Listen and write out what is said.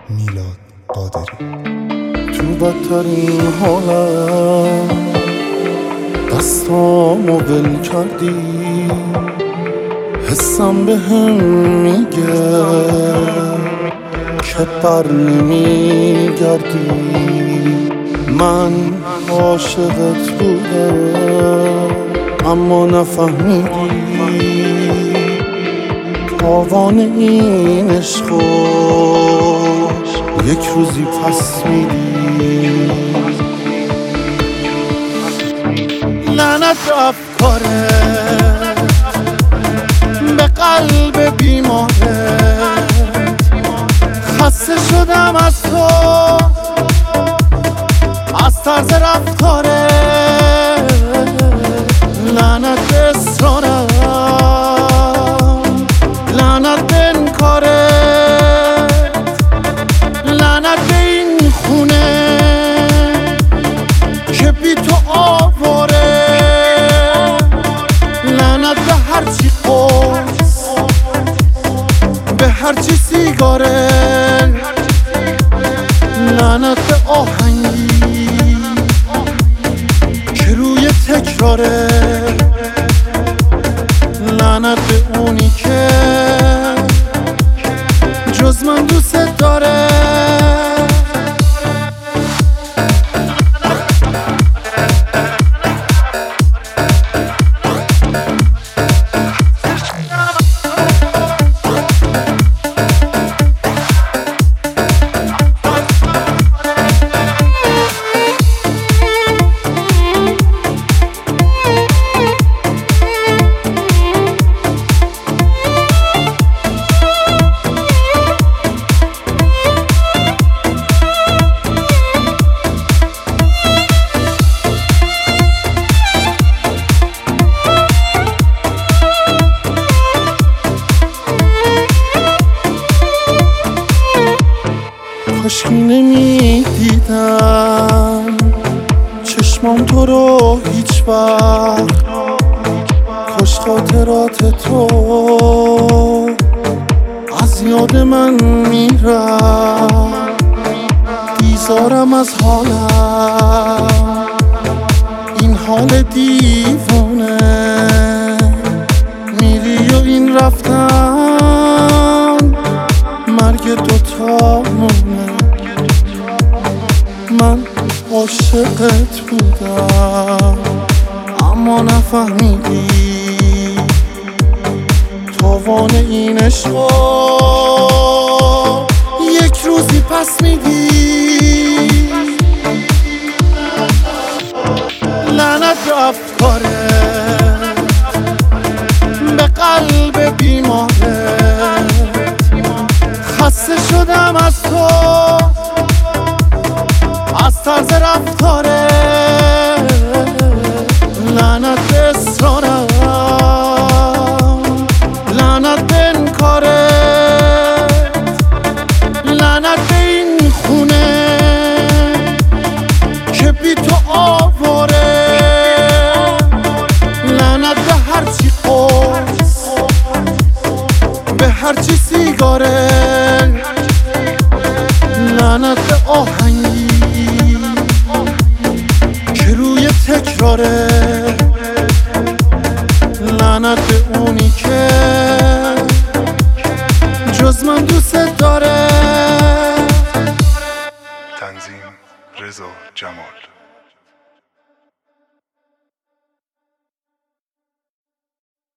میلاد قادری. تو بدترین حالم دستامو ول کردی، حسم به هم میگه که بر نمیگردی. من عاشقت بودم اما نفهمیدی تاوان این عشقو یک روزی پس میدی. لعنت افکارت به قلب بیمارت، خسته شدم از تو، از طرز رفتارت. لعنت به اصرارت، لعنت به انکارت، لعنت به این خونه که بی تو آواره، لعنت به هرچی قرص، به هرچی سیگاره، لعنت به آهنگی که روی تکراره، لعنت به اونی که جز من دوست داره. کاشکی نمیدیدم چشمام تو رو هیچ وقت، کاش خاطرات تو از یاد من میرم. بیزارم از حالم، این حال دیوونه، میری و این رفتن مرگ دوتامونه. من عاشقت بودم اما نفهمیدی تاوان این عشقو یک روزی پس میدی. لعنت به افکارت به قلب بیمارت، خسته شدم از تو، از طرز رفتارت. لعنت به اصرارت، لعنت به انکارت، لعنت به این خونه که بی تو آواره، لعنت به هرچی قرص، به هرچی سیگاره، لعنت به آهنگی که روی تکراره، لعنت به اونی که جز من دوست داره. تنظیم رضا جمال.